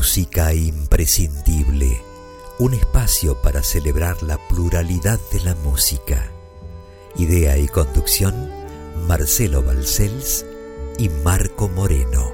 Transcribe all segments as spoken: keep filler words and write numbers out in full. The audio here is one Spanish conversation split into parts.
Música imprescindible, un espacio para celebrar la pluralidad de la música. Idea y conducción, Marcelo Balcells y Marco Moreno.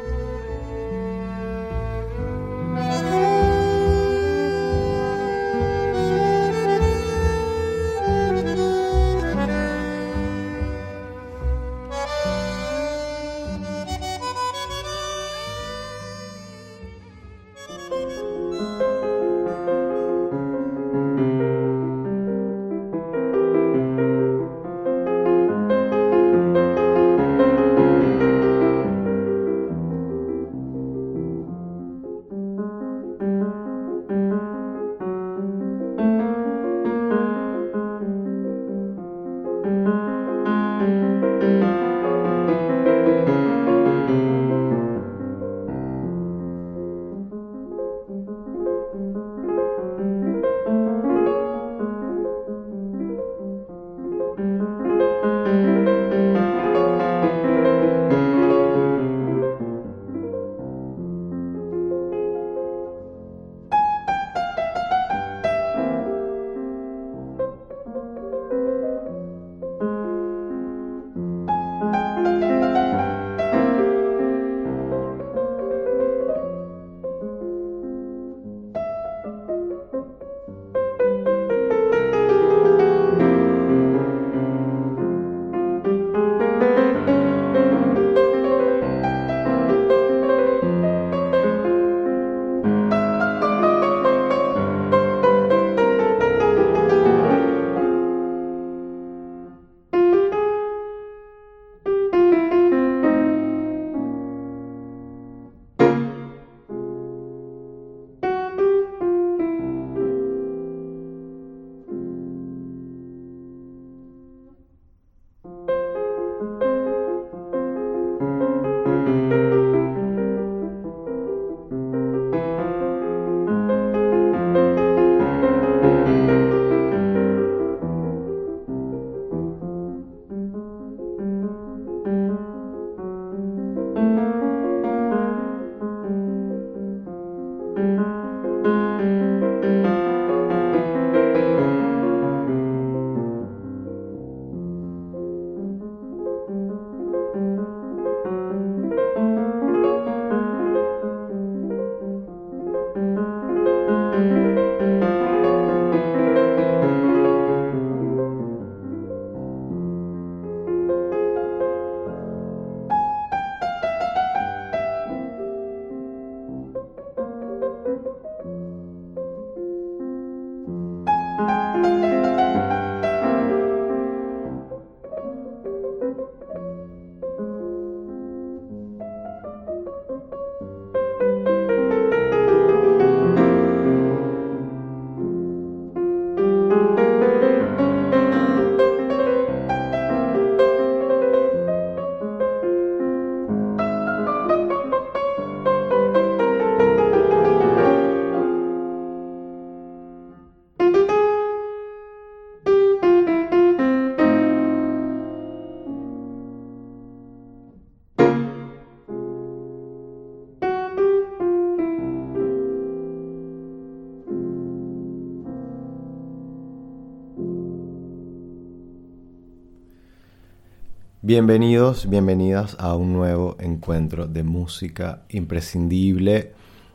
Bienvenidos, bienvenidas a un nuevo encuentro de música imprescindible.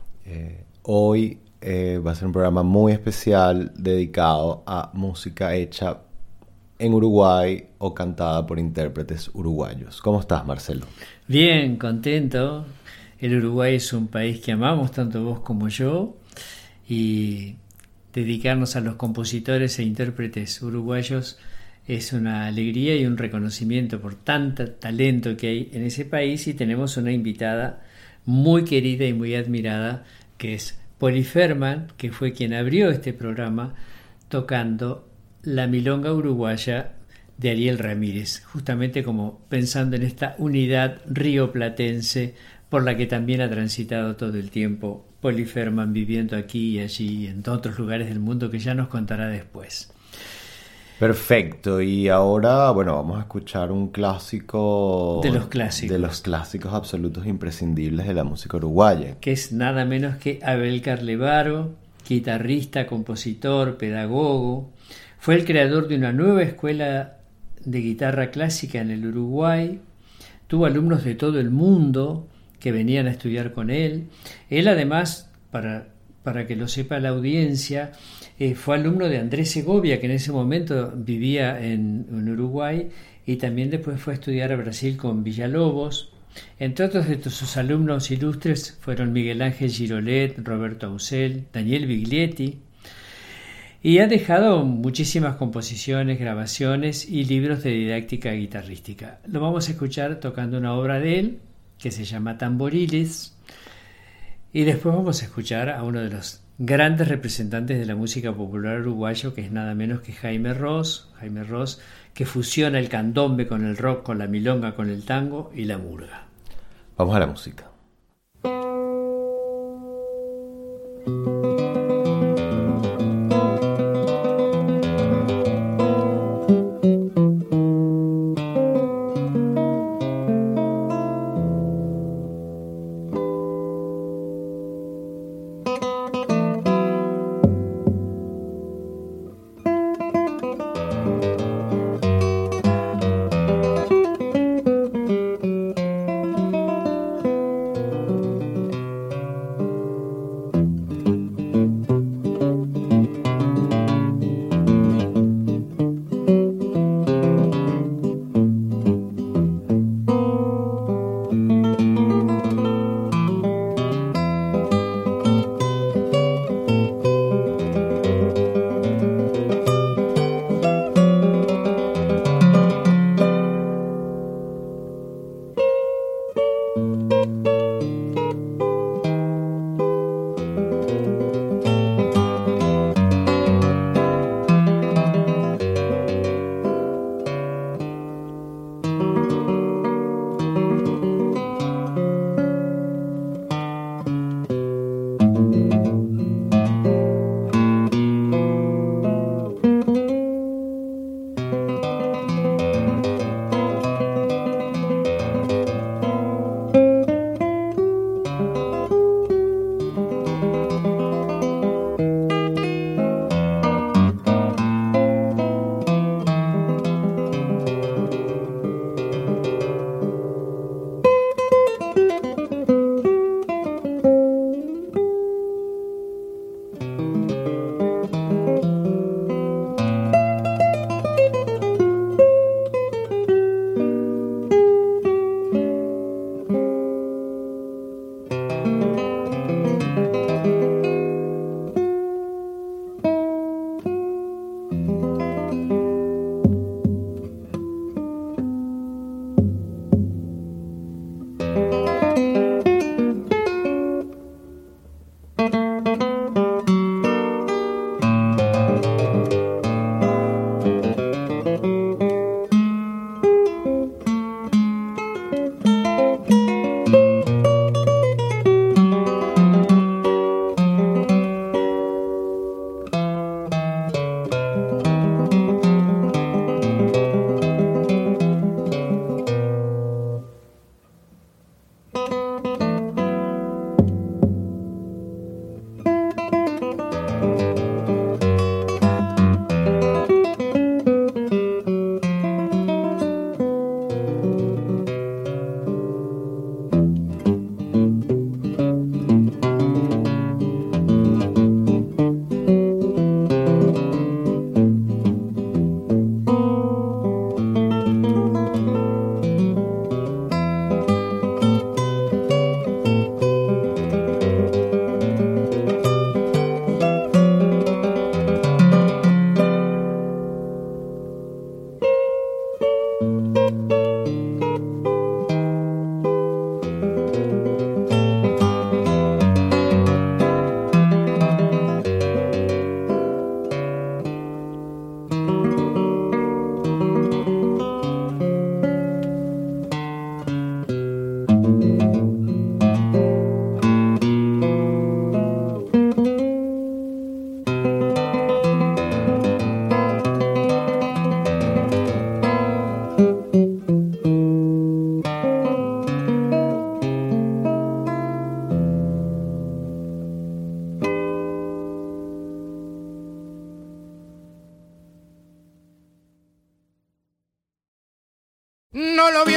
Eh, hoy eh, va a ser un programa muy especial dedicado a música hecha en Uruguay o cantada por intérpretes uruguayos. ¿Cómo estás, Marcelo? Bien, contento. El Uruguay es un país que amamos, tanto vos como yo, y dedicarnos a los compositores e intérpretes uruguayos es una alegría y un reconocimiento por tanto talento que hay en ese país. Y tenemos una invitada muy querida y muy admirada, que es Poli Ferman, que fue quien abrió este programa tocando la milonga uruguaya de Ariel Ramírez, justamente como pensando en esta unidad rioplatense por la que también ha transitado todo el tiempo Poli Ferman, viviendo aquí y allí y en otros lugares del mundo que ya nos contará después. Perfecto, y ahora, bueno, vamos a escuchar un clásico de los clásicos. de los clásicos absolutos imprescindibles de la música uruguaya. Que es nada menos que Abel Carlevaro, guitarrista, compositor, pedagogo. Fue el creador de una nueva escuela de guitarra clásica en el Uruguay. Tuvo alumnos de todo el mundo que venían a estudiar con él. Él además, para, para que lo sepa la audiencia, eh, fue alumno de Andrés Segovia, que en ese momento vivía en, en Uruguay, y también después fue a estudiar a Brasil con Villalobos. Entre otros de sus alumnos ilustres fueron Miguel Ángel Girolet, Roberto Ausel, Daniel Biglietti, y ha dejado muchísimas composiciones, grabaciones y libros de didáctica guitarrística. Lo vamos a escuchar tocando una obra de él que se llama Tamboriles, y después vamos a escuchar a uno de los grandes representantes de la música popular uruguayo, que es nada menos que Jaime Ross, Jaime Ross, que fusiona el candombe con el rock, con la milonga, con el tango y la murga. Vamos a la música.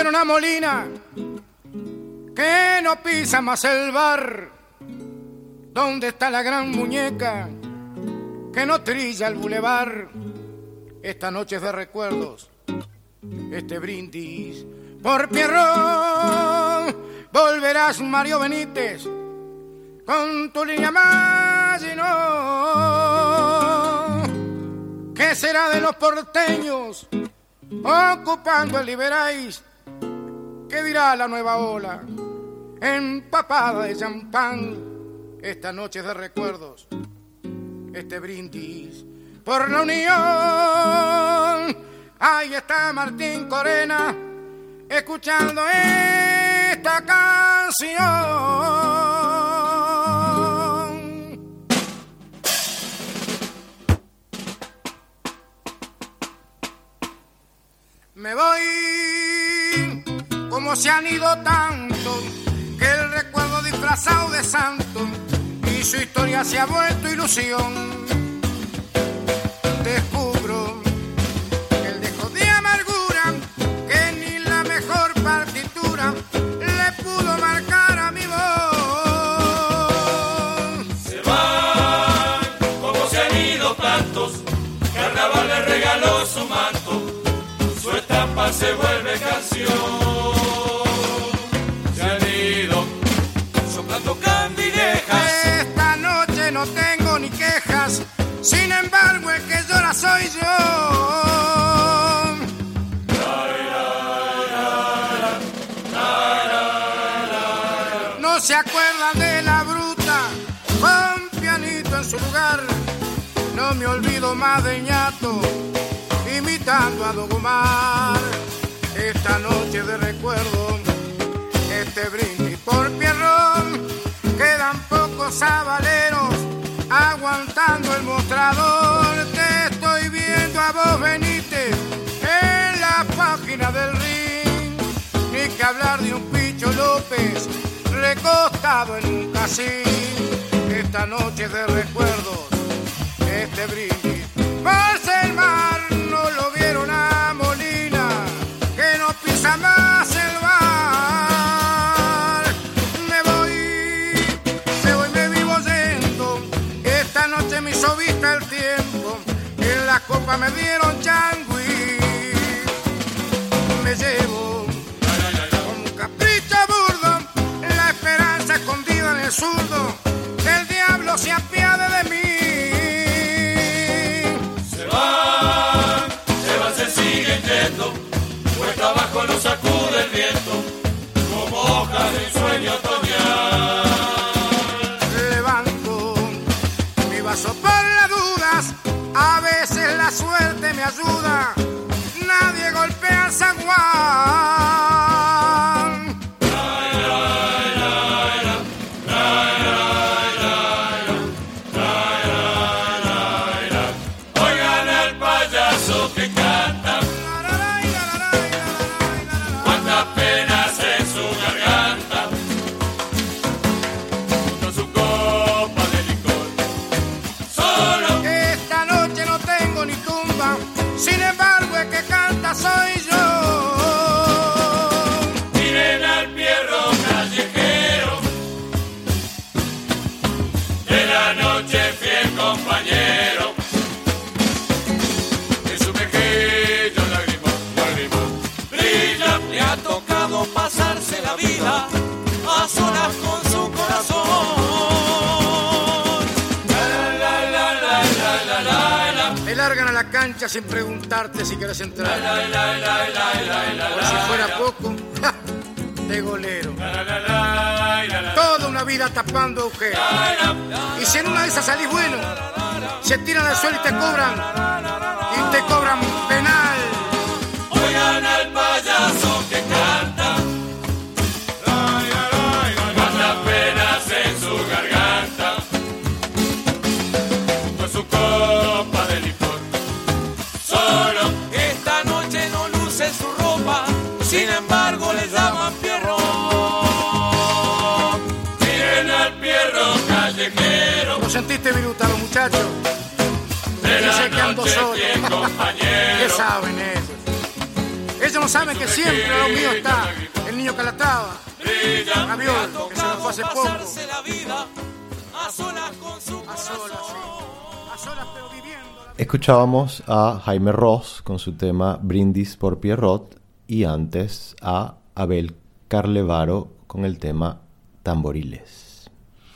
volvieron a Molina, que no pisa más el bar. ¿Dónde está la gran muñeca que no trilla el bulevar? Esta noche es de recuerdos, este brindis por Pierrón. Volverás, Mario Benítez, con tu línea Maginot. ¿Qué será de los porteños ocupando el Liberáis? ¿Qué dirá la nueva ola empapada de champán? Esta noche de recuerdos, este brindis por la unión. Ahí está Martín Corena escuchando esta canción. Me voy como se han ido tanto, que el recuerdo disfrazado de santo y su historia se ha vuelto ilusión. Descubro que el dejo de amargura, que ni la mejor partitura le pudo marcar a mi voz. Se van como se han ido tantos, Carnaval le regaló su manto, su estampa se vuelve canción. Se han ido soplando candilejas. Esta noche no tengo ni quejas, sin embargo el que llora soy yo. No se acuerdan de la bruta, con pianito en su lugar. No me olvido más de ñato, imitando a Don Omar. Esta noche de recuerdo, este brindis por Pierrón. Quedan pocos sabaleros aguantando el mostrador. Te estoy viendo a vos, Benítez, en la página del ring. Ni que hablar de un Picho López recostado en un casín. Esta noche de recuerdos, este brindis por ser mar. No lo vieron a Molina, que no pisa más el bar. Me voy, me voy, me vivo yendo. Esta noche me hizo vista el tiempo, en la copa me dieron changüí. Me llevo como un capricho burdo, la esperanza escondida en el zurdo, que el diablo se apiade de mí. Se van, se van, se siguen yendo, cuesta abajo lo sacude el viento, como hojas de un sueño otoñal. Levanto mi vaso por las dudas, a veces la suerte me ayuda, nadie golpea el zaguán. Oigan al payaso que canta, cuántas penas en su garganta, con su copa de licor. Solo Esta noche no tengo ni tumba, sin embargo el que canta soy yo. miren al Pierro callejero, de la noche fiel compañero, en su mejillo lagrimón, lagrimón, brilla. Le ha tocado pasarse la vida a solas con su corazón. La, la, la, la, la, la, la, la. Me largan a la cancha sin preguntarte si quieres entrar. La, la, la, la, la, la, Por la, si la, fuera la. poco, ¡ja!, de golero. La, la, la, la, la, la. Toda una vida tapando agujeros. Y si en una de esas salís bueno, se tiran al suelo y te cobran. Y te cobran penal. Oigan al payaso que canta, cuántas penas en su garganta, con su copa de licor. Solo Esta noche no luce su ropa, sin embargo le llaman Pierrón. miren al Pierro callejero, ¿Lo sentiste, Viruta, los muchachos? de Dice la que ando noche solo. fiel ¿Qué compañero, saben ellos? Ellos no saben que siempre a lo mío está el niño Calatrava, Gaviol, que se nos fue hace poco. A solas, sí. A solas, pero viviendo. Escuchábamos a Jaime Ross con su tema Brindis por Pierrot y antes a Abel Carlevaro con el tema Tamboriles.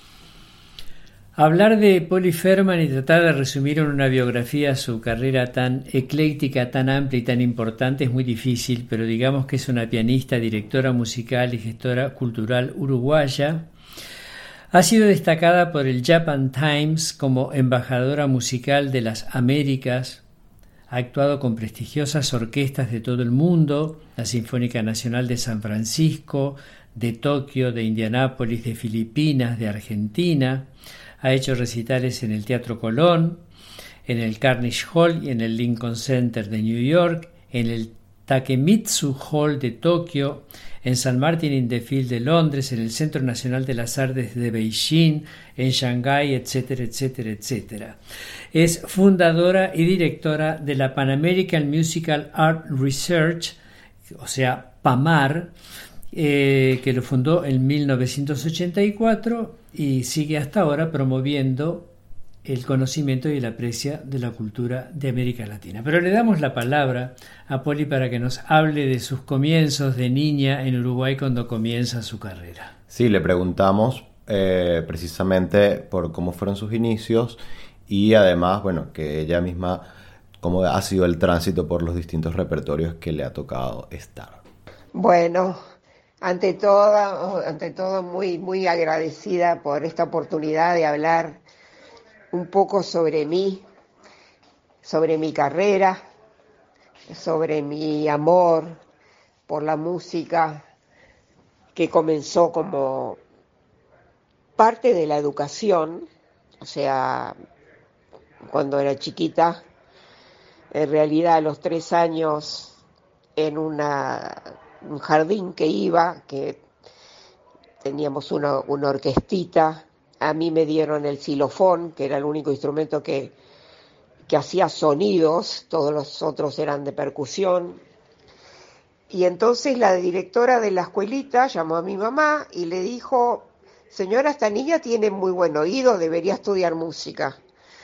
Hablar de Polly Ferman y tratar de resumir en una biografía su carrera tan ecléctica, tan amplia y tan importante es muy difícil, pero digamos que es una pianista, directora musical y gestora cultural uruguaya. Ha sido destacada por el Japan Times como embajadora musical de las Américas. Ha actuado con prestigiosas orquestas de todo el mundo, la Sinfónica Nacional de San Francisco, de Tokio, de Indianápolis, de Filipinas, de Argentina. Ha hecho recitales en el Teatro Colón, en el Carnegie Hall y en el Lincoln Center de New York, en el Takemitsu Hall de Tokio, en San Martin in the Field de Londres, en el Centro Nacional de las Artes de Beijing, en Shanghái, etcétera, etcétera, etcétera. Es fundadora y directora de la Pan American Musical Art Research, o sea, PAMAR, eh, que lo fundó en mil novecientos ochenta y cuatro y sigue hasta ahora promoviendo el conocimiento y el aprecio de la cultura de América Latina. Pero le damos la palabra a Polly para que nos hable de sus comienzos de niña en Uruguay cuando comienza su carrera. Sí, le preguntamos eh, precisamente por cómo fueron sus inicios y además, bueno, que ella misma, cómo ha sido el tránsito por los distintos repertorios que le ha tocado estar. Bueno, ante todo, ante todo muy, muy agradecida por esta oportunidad de hablar un poco sobre mí, sobre mi carrera, sobre mi amor por la música, que comenzó como parte de la educación, o sea, cuando era chiquita, en realidad a los tres años en una, un jardín que iba, que teníamos una, una orquestita. A mí me dieron el xilofón, que era el único instrumento que, que hacía sonidos, todos los otros eran de percusión. Y entonces la directora de la escuelita llamó a mi mamá y le dijo: señora, esta niña tiene muy buen oído, debería estudiar música.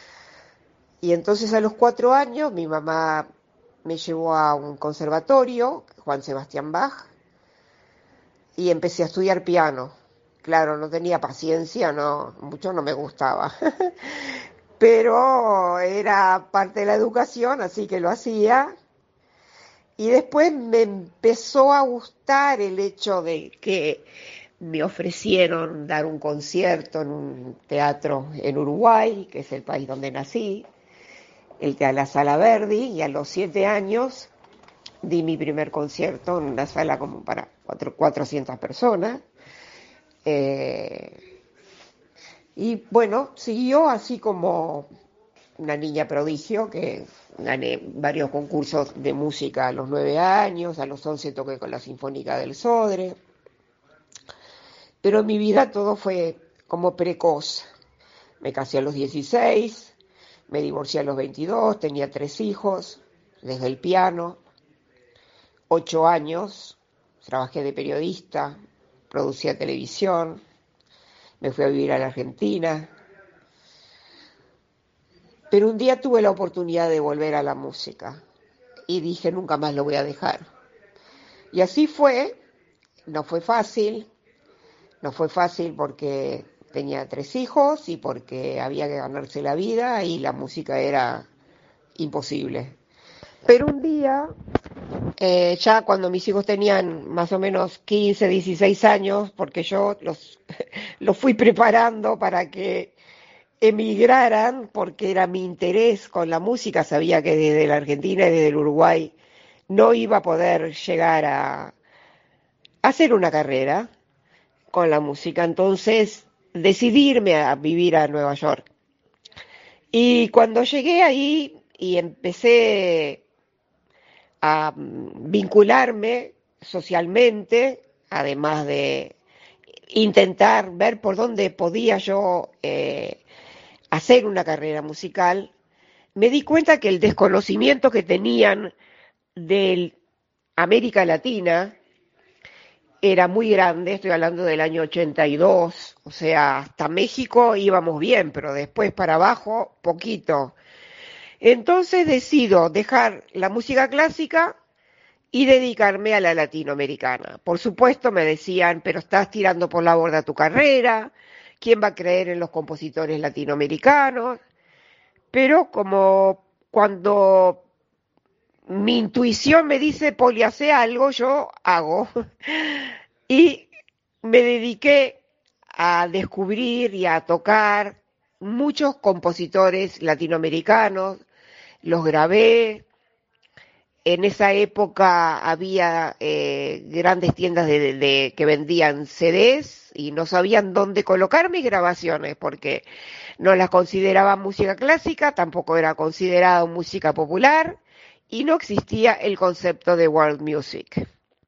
Y entonces a los cuatro años mi mamá me llevó a un conservatorio, Juan Sebastián Bach, y empecé a estudiar piano. Claro, no tenía paciencia, no, mucho no me gustaba, pero era parte de la educación, así que lo hacía. Y después me empezó a gustar el hecho de que me ofrecieron dar un concierto en un teatro en Uruguay, que es el país donde nací, el de la Sala Verdi, y a los siete años di mi primer concierto en una sala como para cuatrocientas personas. Eh, y bueno, siguió así como una niña prodigio, que gané varios concursos de música a los nueve años, a los once toqué con la Sinfónica del Sodre, pero en mi vida todo fue como precoz. Me casé a los dieciséis, me divorcié a los veintidós, tenía tres hijos, desde el piano, ocho años, trabajé de periodista, producía televisión, me fui a vivir a la Argentina, pero un día tuve la oportunidad de volver a la música y dije: nunca más lo voy a dejar. Y así fue. No fue fácil, no fue fácil porque tenía tres hijos y porque había que ganarse la vida y la música era imposible. Pero un día, eh, ya cuando mis hijos tenían más o menos quince, dieciséis años, porque yo los, los fui preparando para que emigraran, porque era mi interés con la música, sabía que desde la Argentina y desde el Uruguay no iba a poder llegar a, a hacer una carrera con la música, entonces decidí irme a vivir a Nueva York. Y cuando llegué ahí y empecé a vincularme socialmente, además de intentar ver por dónde podía yo eh, hacer una carrera musical, me di cuenta que el desconocimiento que tenían del América Latina era muy grande, estoy hablando del año ochenta y dos, o sea, hasta México íbamos bien, pero después para abajo, poquito. Entonces decido dejar la música clásica y dedicarme a la latinoamericana. Por supuesto me decían, pero estás tirando por la borda tu carrera, ¿quién va a creer en los compositores latinoamericanos? Pero como cuando mi intuición me dice, Poli, hace algo, yo hago. Y me dediqué a descubrir y a tocar muchos compositores latinoamericanos, los grabé. En esa época había eh, grandes tiendas de, de, de, que vendían C Ds y no sabían dónde colocar mis grabaciones porque no las consideraban música clásica, tampoco era considerado música popular y no existía el concepto de world music.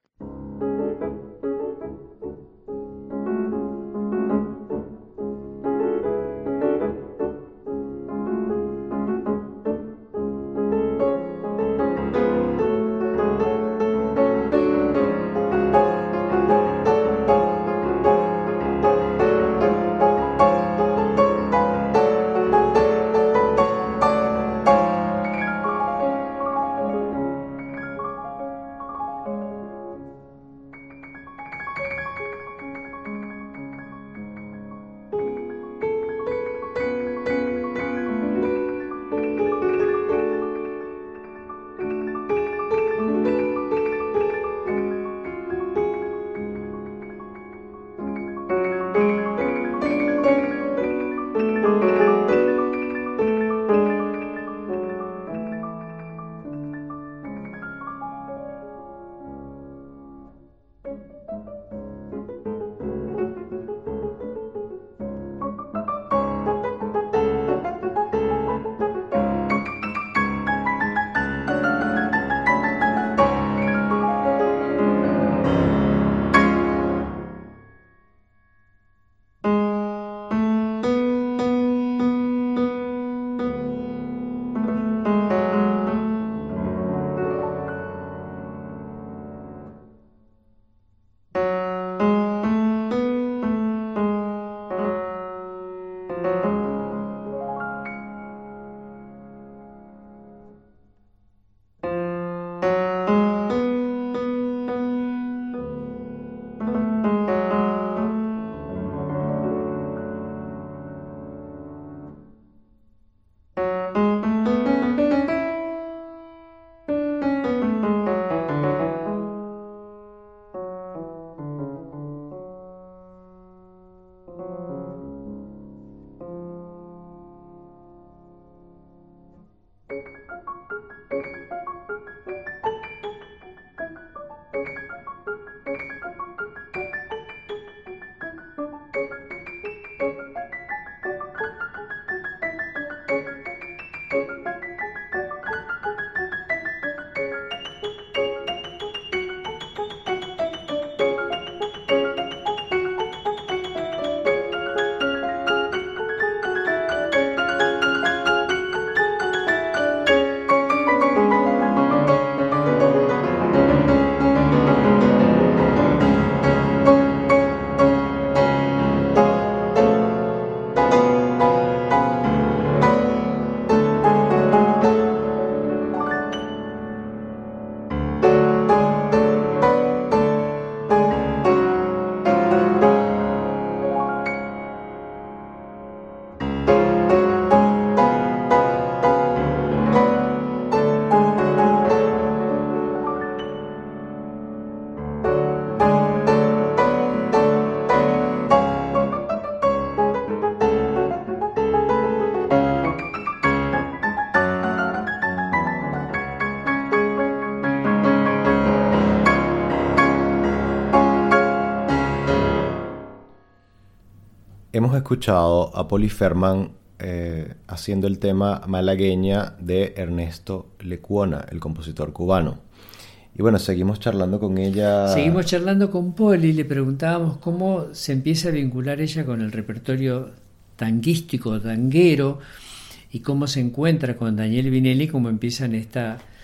Hemos escuchado a Poli Ferman eh, haciendo el tema Malagueña de Ernesto Lecuona, el compositor cubano. Y bueno, seguimos charlando con ella. Seguimos charlando con Poli, le preguntábamos cómo se empieza a vincular ella con el repertorio tanguístico, tanguero, y cómo se encuentra con Daniel Vinelli, cómo empiezan esta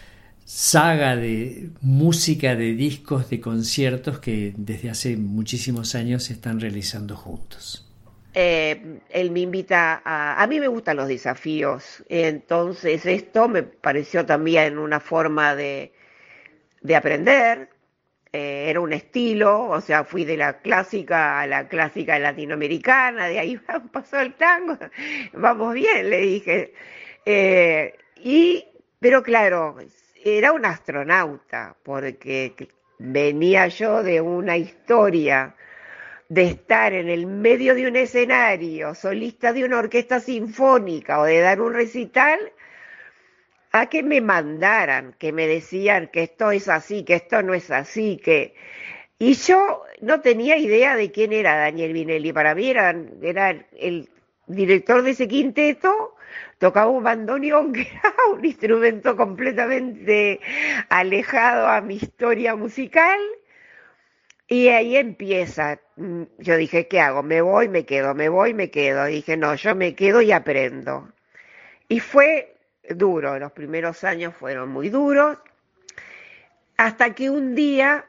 saga de música, de discos, de conciertos que desde hace muchísimos años se están realizando juntos. Eh, él me invita a... A mí me gustan los desafíos, entonces esto me pareció también una forma de, de aprender. Eh, era un estilo, o sea, fui de la clásica a la clásica latinoamericana, de ahí pasó el tango, vamos bien, le dije. Eh, y, pero claro, era un astronauta, porque venía yo de una historia de estar en el medio de un escenario, solista de una orquesta sinfónica o de dar un recital, a que me mandaran, que me decían que esto es así, que esto no es así, que... Y yo no tenía idea de quién era Daniel Vinelli. Para mí era, era el director de ese quinteto, tocaba un bandoneón, que era un instrumento completamente alejado a mi historia musical, y ahí empieza. Yo dije, ¿qué hago? ¿Me voy, me quedo? ¿Me voy, me quedo? Y dije, no, yo me quedo y aprendo. Y fue duro, los primeros años fueron muy duros, hasta que un día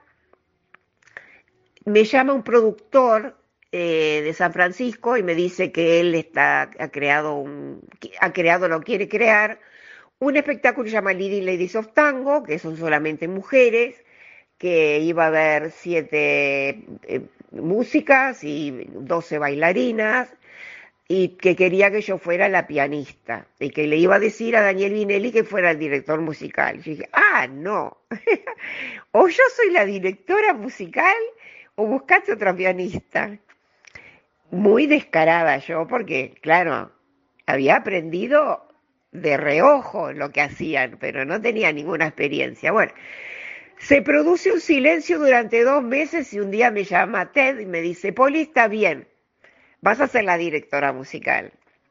me llama un productor eh, de San Francisco y me dice que él está, ha creado, un, ha creado, lo quiere crear, un espectáculo que se llama Leading Ladies of Tango, que son solamente mujeres, que iba a haber siete eh, músicas y doce bailarinas, y que quería que yo fuera la pianista, y que le iba a decir a Daniel Vinelli que fuera el director musical. Yo dije, ah, no, o yo soy la directora musical, o buscaste otra pianista. Muy descarada yo, porque, claro, había aprendido de reojo lo que hacían, pero no tenía ninguna experiencia. Bueno, se produce un silencio durante dos meses y un día me llama Ted y me dice, Poli, está bien, vas a ser la directora musical.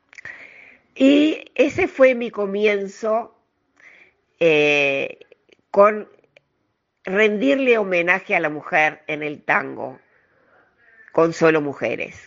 Y ese fue mi comienzo eh, con rendirle homenaje a la mujer en el tango, con solo mujeres.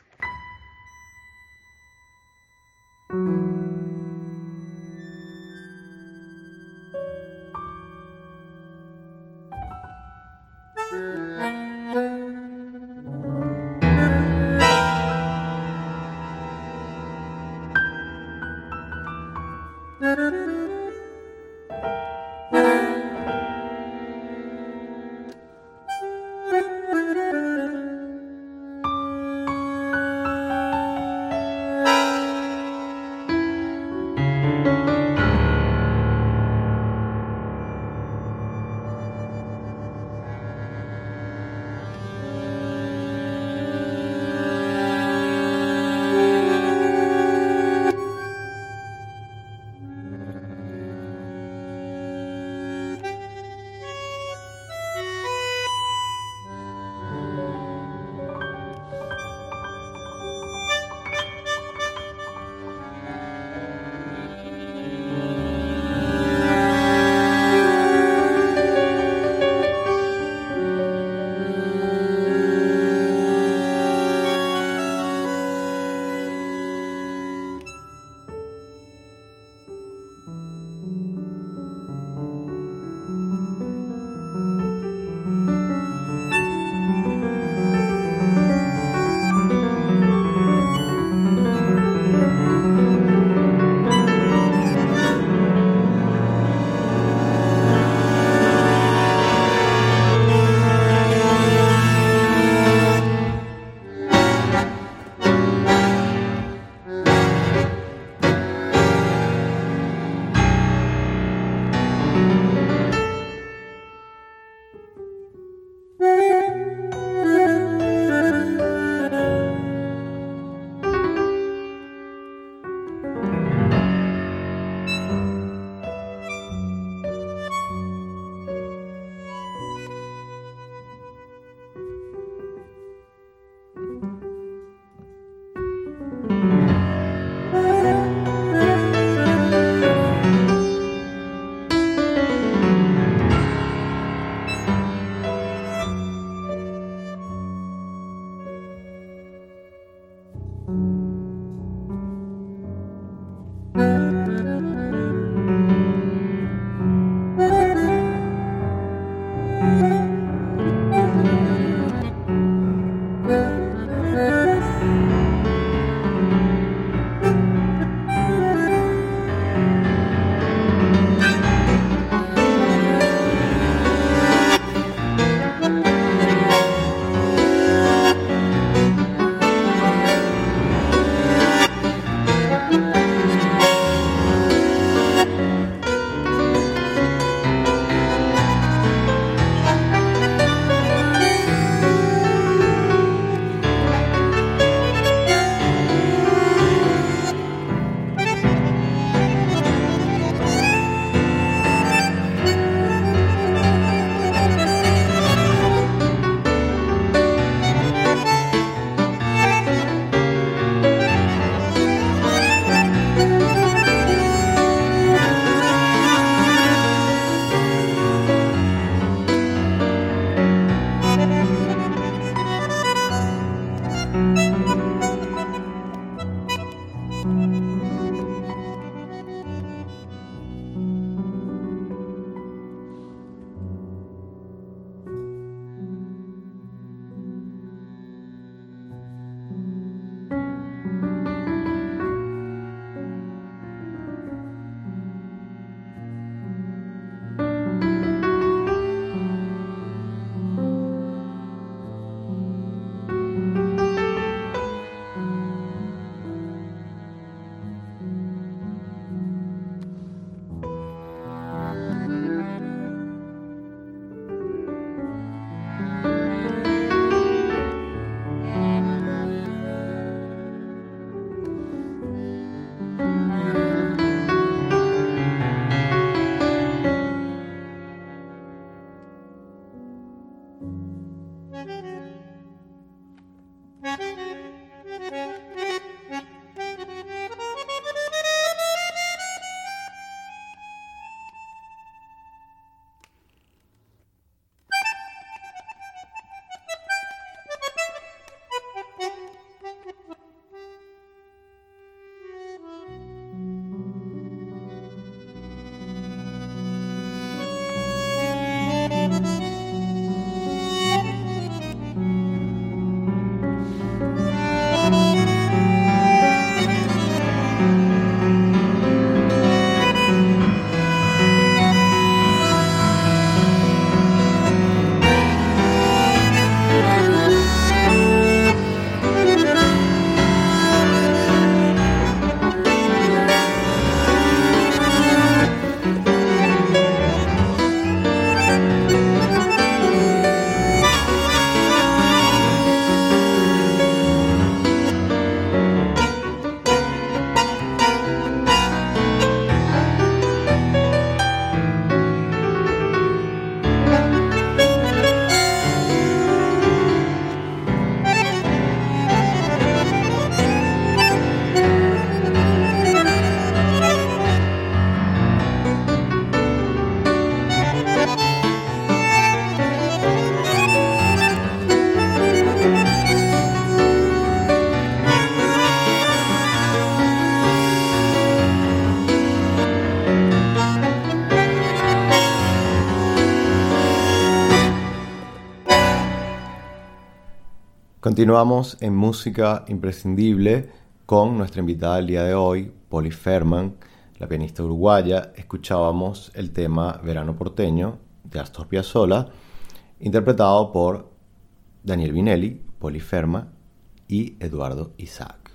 Continuamos en Música Imprescindible con nuestra invitada del día de hoy, Poli Ferman, la pianista uruguaya. Escuchábamos el tema Verano Porteño de Astor Piazzolla, interpretado por Daniel Vinelli, Poli Ferman y Eduardo Isaac.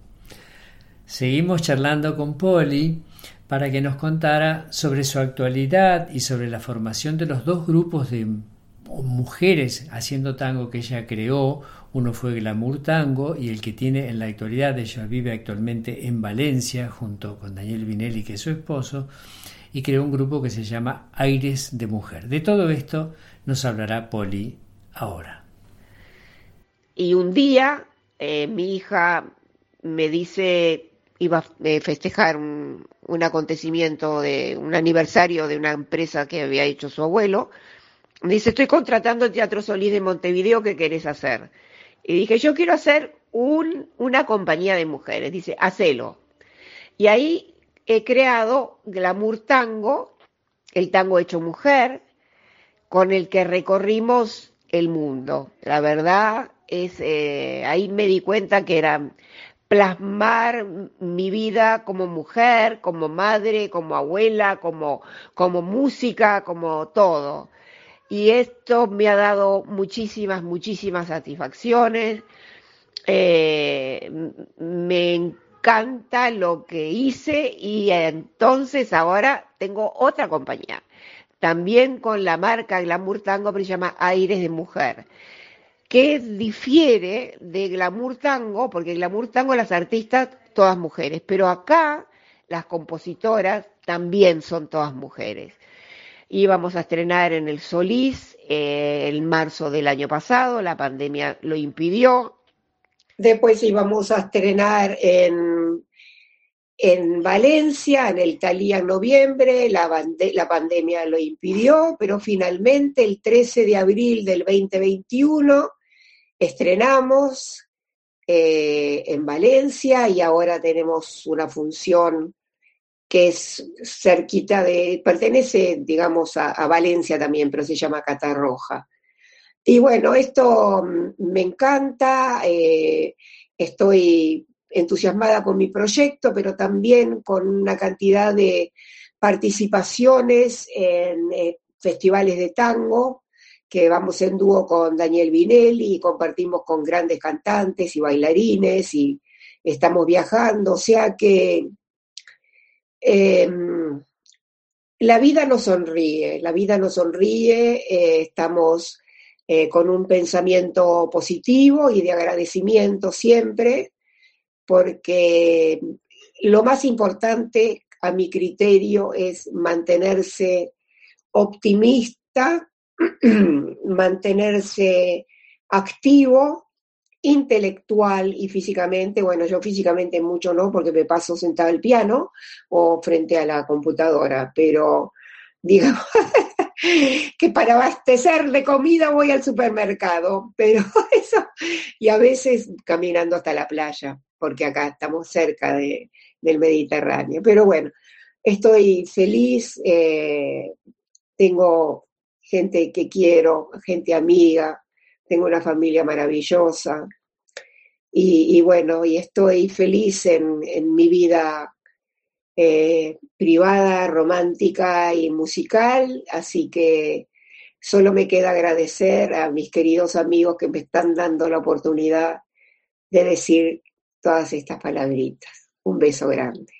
Seguimos charlando con Poli para que nos contara sobre su actualidad y sobre la formación de los dos grupos de mujeres haciendo tango que ella creó. Uno fue Glamour Tango y el que tiene en la actualidad, ella vive actualmente en Valencia junto con Daniel Vinelli, que es su esposo, y creó un grupo que se llama Aires de Mujer. De todo esto nos hablará Poli ahora. Y un día eh, mi hija me dice, iba a festejar un, un acontecimiento, de un aniversario de una empresa que había hecho su abuelo. Me dice, estoy contratando el Teatro Solís de Montevideo, ¿qué querés hacer? Y dije, yo quiero hacer un, una compañía de mujeres. Dice, hacelo. Y ahí he creado Glamour Tango, el tango hecho mujer, con el que recorrimos el mundo. La verdad es, eh, ahí me di cuenta que era plasmar mi vida como mujer, como madre, como abuela, como, como música, como todo. Y esto me ha dado muchísimas, muchísimas satisfacciones. Eh, me encanta lo que hice y entonces ahora tengo otra compañía. También con la marca Glamour Tango, pero se llama Aires de Mujer, que difiere de Glamour Tango, porque Glamour Tango las artistas todas mujeres, pero acá las compositoras también son todas mujeres. Íbamos a estrenar en el Solís eh, en marzo del año pasado, la pandemia lo impidió. Después íbamos a estrenar en, en Valencia, en el Talía en noviembre, la, bande, la pandemia lo impidió, pero finalmente el trece de abril del veinte veintiuno estrenamos eh, en Valencia y ahora tenemos una función que es cerquita de, pertenece, digamos, a, a Valencia también, pero se llama Catarroja. Y bueno, esto me encanta, eh, estoy entusiasmada con mi proyecto, pero también con una cantidad de participaciones en eh, festivales de tango, que vamos en dúo con Daniel Vinelli y compartimos con grandes cantantes y bailarines y estamos viajando, o sea que Eh, la vida nos sonríe, la vida nos sonríe, eh, estamos eh, con un pensamiento positivo y de agradecimiento siempre, porque lo más importante a mi criterio es mantenerse optimista, mantenerse activo, intelectual y físicamente. Bueno, yo físicamente mucho no, porque me paso sentada al piano o frente a la computadora, pero digamos que para abastecer de comida voy al supermercado, pero eso, y a veces caminando hasta la playa, porque acá estamos cerca de, del Mediterráneo. Pero bueno, estoy feliz, eh, tengo gente que quiero, gente amiga, tengo una familia maravillosa y, y bueno, y estoy feliz en, en mi vida eh, privada, romántica y musical, así que solo me queda agradecer a mis queridos amigos que me están dando la oportunidad de decir todas estas palabritas. Un beso grande.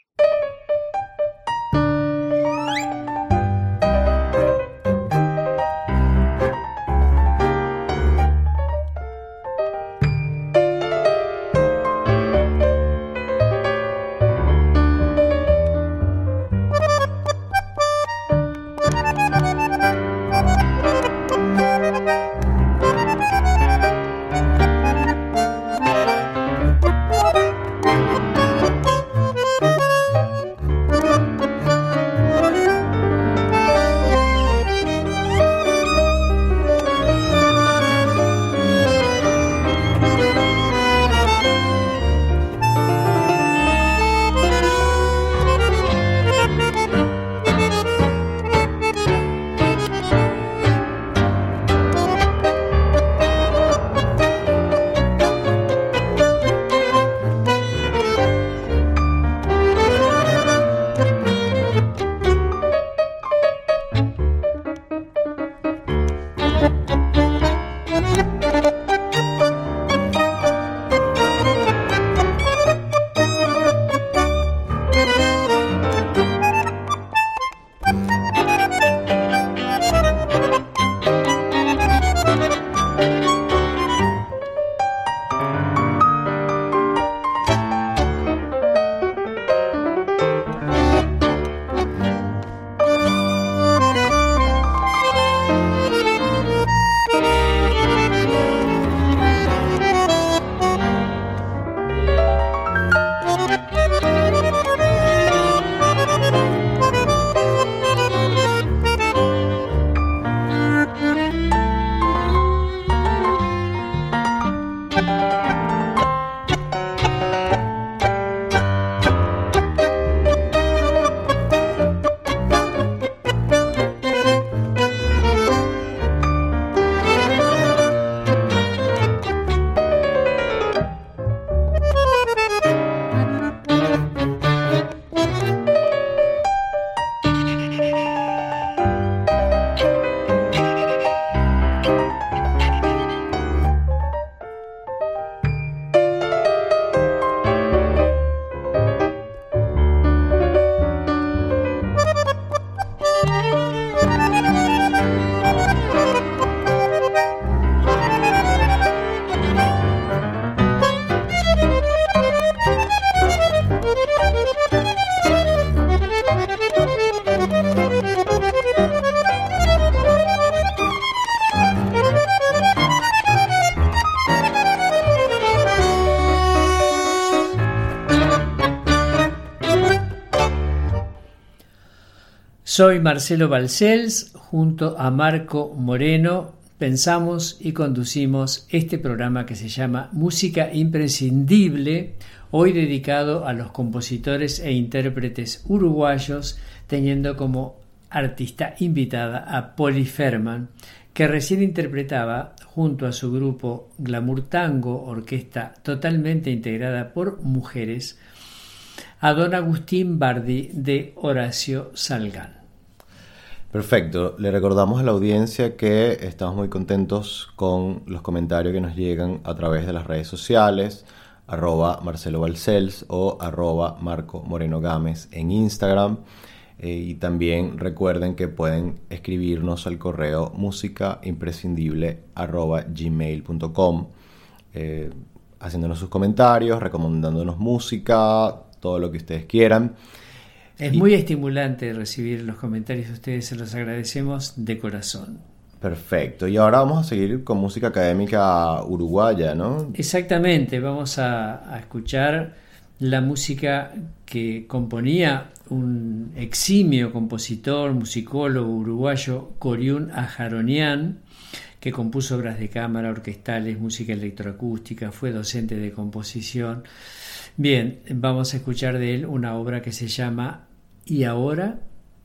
Soy Marcelo Balcells, junto a Marco Moreno pensamos y conducimos este programa que se llama Música Imprescindible, hoy dedicado a los compositores e intérpretes uruguayos, teniendo como artista invitada a Polly Ferman, que recién interpretaba junto a su grupo Glamour Tango, orquesta totalmente integrada por mujeres, a don Agustín Bardi de Horacio Salgán. Perfecto, le recordamos a la audiencia que estamos muy contentos con los comentarios que nos llegan a través de las redes sociales, arroba Marcelo Balcells o arroba Marco Moreno Gámez en Instagram. Eh, y también recuerden que pueden escribirnos al correo musicaimprescindible arroba gmail punto com, eh, haciéndonos sus comentarios, recomendándonos música, todo lo que ustedes quieran. Es y, muy estimulante recibir los comentarios de ustedes, se los agradecemos de corazón. Perfecto, y ahora vamos a seguir con música académica uruguaya, ¿no? Exactamente, vamos a, a escuchar la música que componía un eximio compositor, musicólogo uruguayo, Coriún Ajaronian, que compuso obras de cámara, orquestales, música electroacústica, fue docente de composición. Bien, vamos a escuchar de él una obra que se llama ¿Y ahora?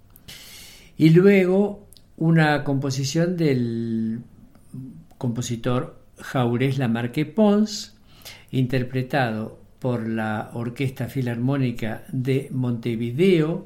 Y luego una composición del compositor Jaurés Lamarque Pons, interpretado por la Orquesta Filarmónica de Montevideo,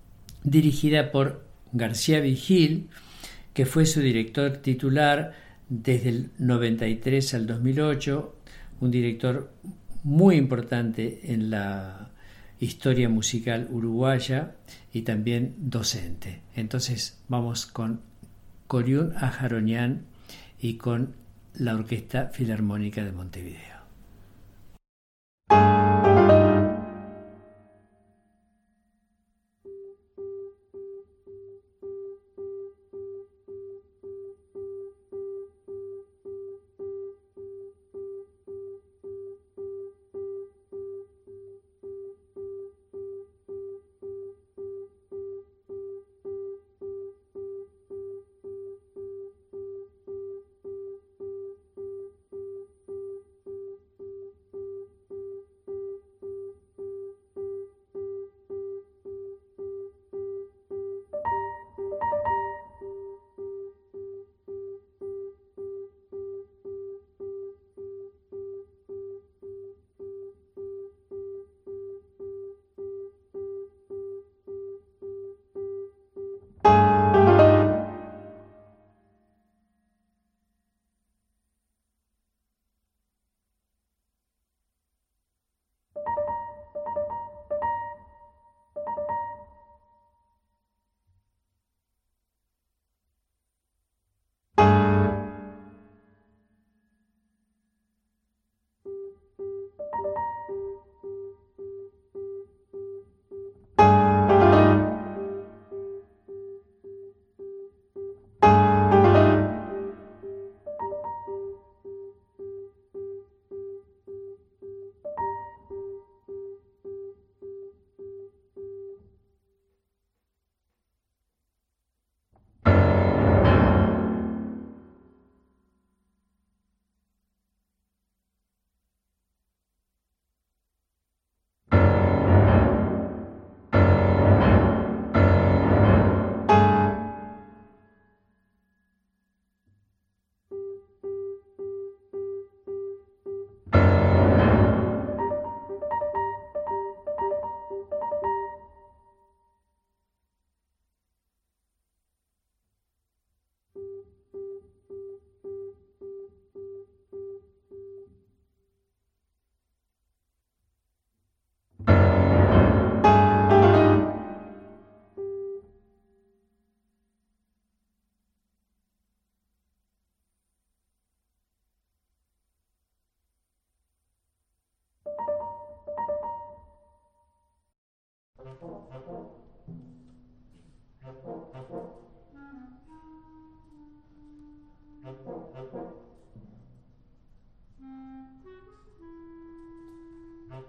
dirigida por García Vigil, que fue su director titular desde el noventa y tres al dos mil ocho, un director muy importante en la historia musical uruguaya y también docente. Entonces vamos con Coriún Ajaronian y con la Orquesta Filarmónica de Montevideo.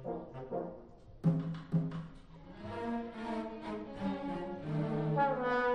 Thank you.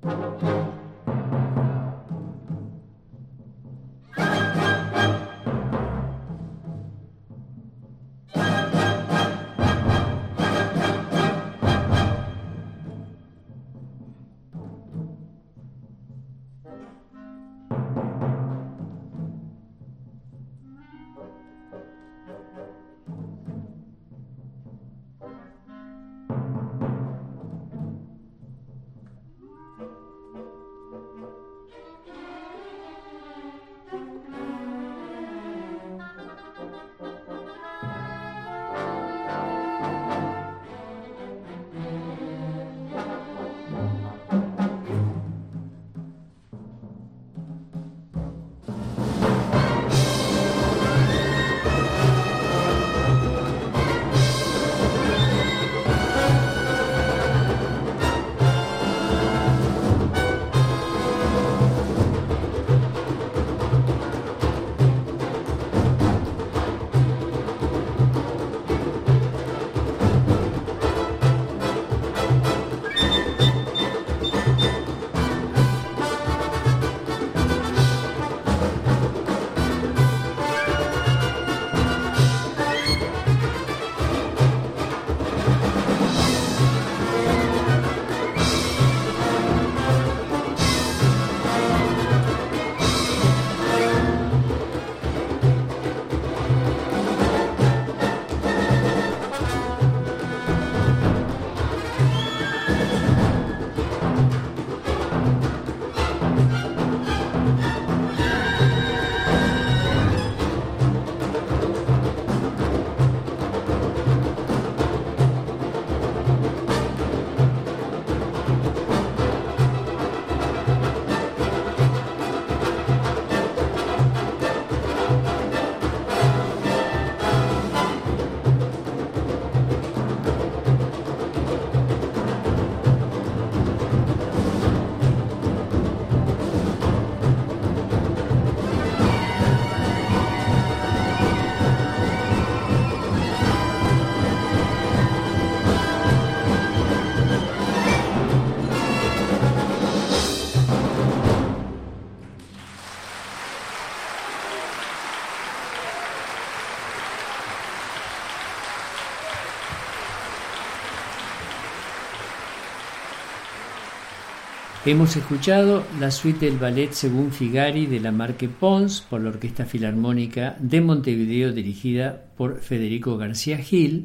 Hemos escuchado la suite del ballet Según Figari de la Marque Pons por la Orquesta Filarmónica de Montevideo, dirigida por Federico García Gil,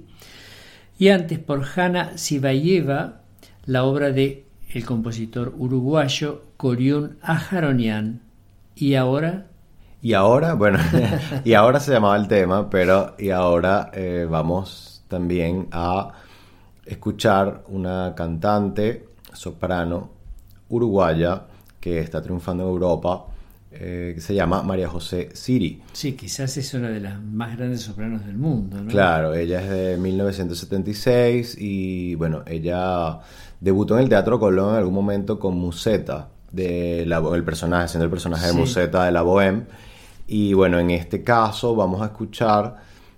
y antes por Hanna Zibayeva, la obra de el compositor uruguayo Coriún Ajaronian. Y ahora... Y ahora, bueno, y ahora se llamaba el tema, pero y ahora eh, vamos también a escuchar una cantante soprano uruguaya que está triunfando en Europa, eh, que se llama María José Siri. Sí, quizás es una de las más grandes sopranos del mundo, ¿no? Claro, ella es de mil novecientos setenta y seis y bueno, ella debutó en el Teatro Colón en algún momento con Musetta, de la, el personaje, siendo el personaje sí. de Musetta de la Bohème. Y bueno, en este caso vamos a escuchar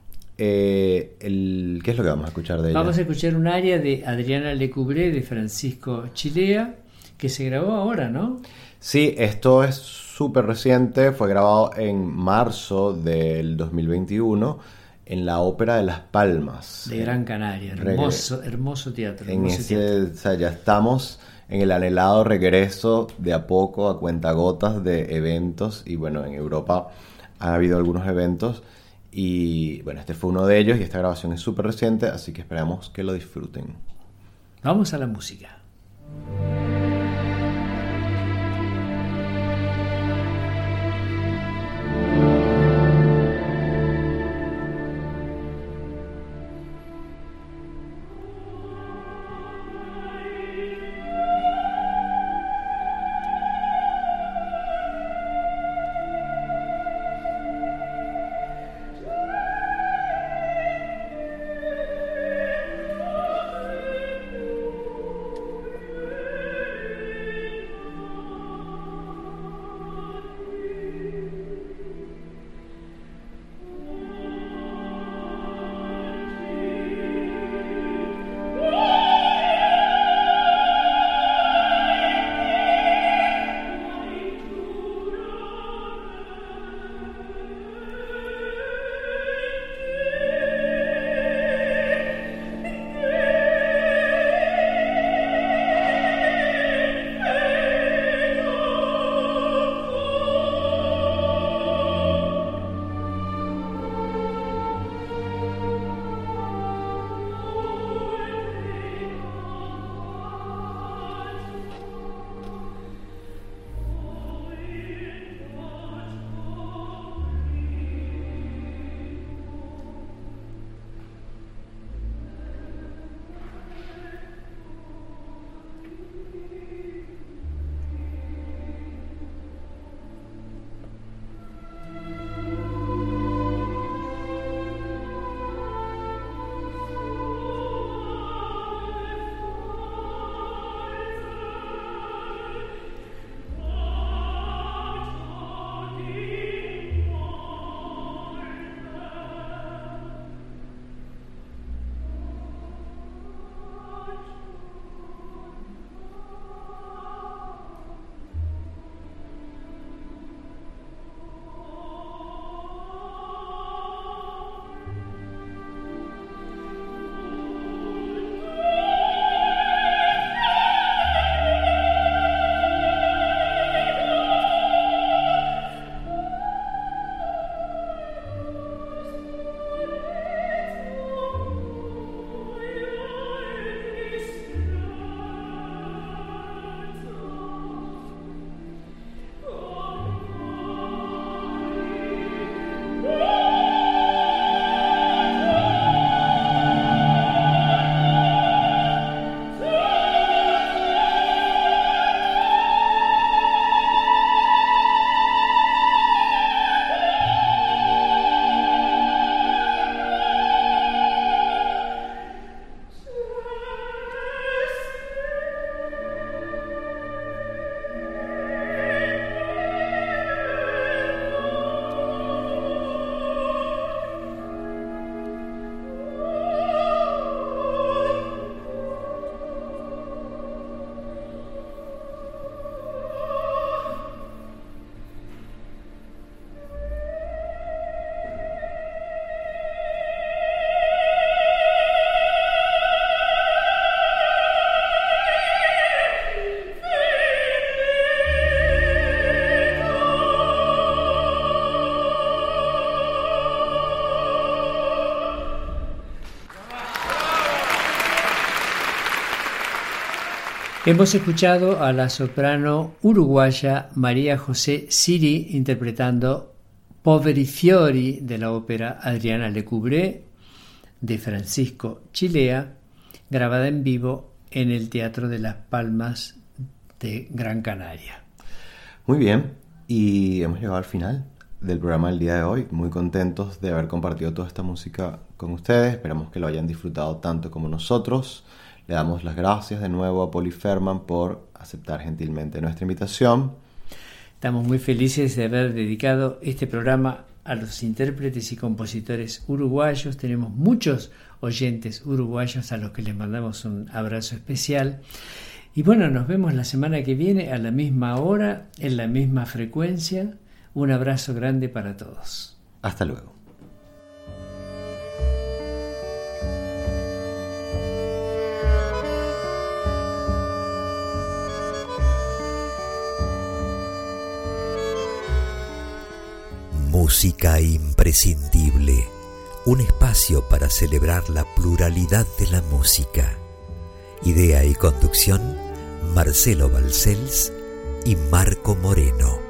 eh, el, ¿qué es lo que vamos a escuchar de ella? Vamos a escuchar un aria de Adriana Lecouvré de Francisco Chilea, que se grabó ahora, ¿no? Sí, esto es súper reciente, fue grabado en marzo del dos mil veintiuno en la Ópera de Las Palmas. De Gran Canaria, hermoso, hermoso teatro. En hermoso ese, teatro. O sea, ya estamos en el anhelado regreso de a poco a cuentagotas de eventos, y bueno, en Europa ha habido algunos eventos, y bueno, este fue uno de ellos, y esta grabación es súper reciente, así que esperamos que lo disfruten. Vamos a la música. Hemos escuchado a la soprano uruguaya María José Siri interpretando Poveri Fiori de la ópera Adriana Lecouvré de Francisco Chilea, grabada en vivo en el Teatro de Las Palmas de Gran Canaria. Muy bien, y hemos llegado al final del programa del día de hoy. Muy contentos de haber compartido toda esta música con ustedes. Esperamos que lo hayan disfrutado tanto como nosotros. Le damos las gracias de nuevo a Polly Ferman por aceptar gentilmente nuestra invitación. Estamos muy felices de haber dedicado este programa a los intérpretes y compositores uruguayos. Tenemos muchos oyentes uruguayos a los que les mandamos un abrazo especial. Y bueno, nos vemos la semana que viene a la misma hora, en la misma frecuencia. Un abrazo grande para todos. Hasta luego. Música imprescindible, un espacio para celebrar la pluralidad de la música. Idea y conducción, Marcelo Balcells y Marco Moreno.